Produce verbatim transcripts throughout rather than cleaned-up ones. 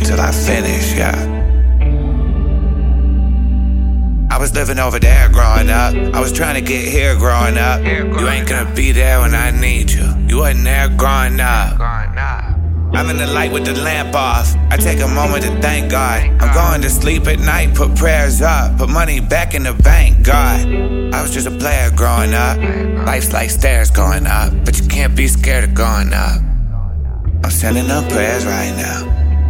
till I finish, yeah. I was living over there growing up. I was trying to get here growing up. You ain't gonna be there when I need you. You wasn't there growing up. I'm in the light with the lamp off. I take a moment to thank God. I'm going to sleep at night, put prayers up, put money back in the bank, God. I was just a player growing up. Life's like stairs going up, but you can't be scared of going up. I'm sending up prayers right now,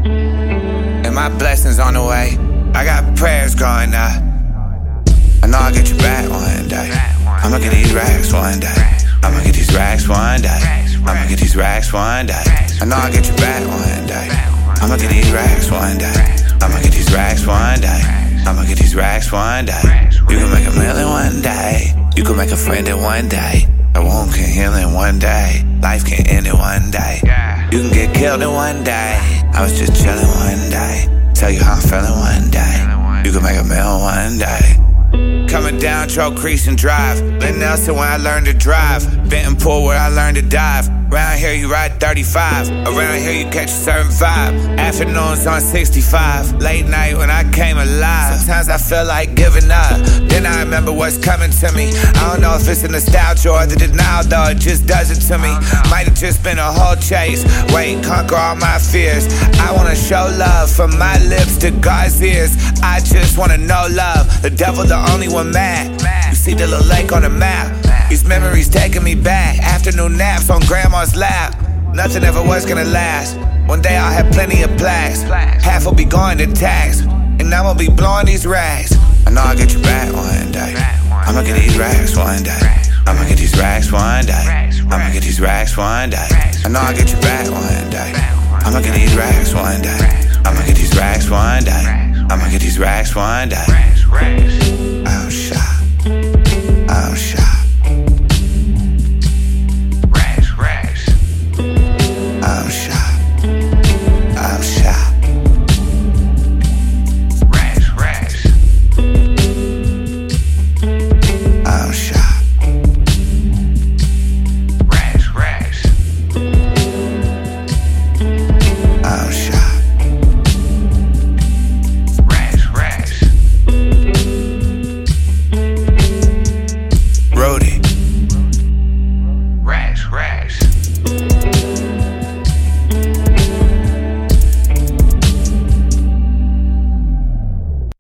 and my blessings on the way. I got prayers going up. I know I'll get you back one day. I'ma get these racks one day. I'ma get these racks one day. I'ma get these racks one day. I know I'll get you back one day. I'ma get these racks one day. I'ma get these racks one day. I'ma get these racks one day. You can make a million one day. You can make a friend in one day. A wound can heal in one day. Life can end in one day. You can get killed in one day. I was just chilling one day. Tell you how I'm feeling one day. You can make a meal one day. Coming down Troll Creek Drive. Lynn Nelson when I learned to drive. Benton Pool where I learned to dive. Around here you ride thirty-five. Around here you catch a certain vibe. Afternoons on sixty-five. Late night when I came alive. Sometimes I feel like giving up. Then I remember what's coming to me. I don't know if it's a nostalgia or the denial, though it just does it to me. Might have just been a whole chase. Wait, conquer all my fears. I wanna show love from my lips to God's ears. I just wanna know love. The devil the only one mad. You see the little lake on the map. These memories taking me back. Afternoon naps on grandma's lap. Nothing ever was gonna last. One day I'll have plenty of plaques. Half will be going to tax, and I'ma be blowing these racks. I know I'll get you back one day. I'ma get these racks one day. I'ma get these racks one day. I'ma get these racks one day. I know I'll get you back one day. I'ma get these racks one day. I'ma get these racks one day. I'ma get these racks one day.